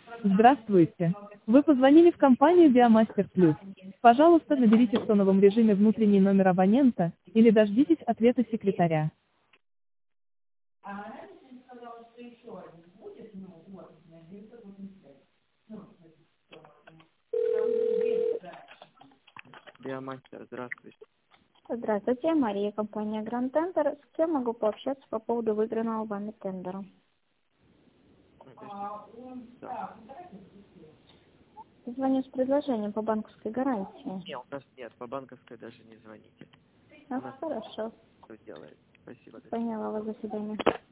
Здравствуйте. Вы позвонили в компанию Биомастер Плюс. Пожалуйста, наберите в тоновом режиме внутренний номер абонента или дождитесь ответа секретаря. Биомастер, здравствуйте. Здравствуйте, Мария, компания Grand Tender. С кем могу пообщаться по поводу выигранного вами тендера? Да. Звоню с предложением по банковской гарантии. Нет, у нас нет, по банковской даже не звоните. Хорошо. Что делает? Спасибо. Поняла вас, до свидания.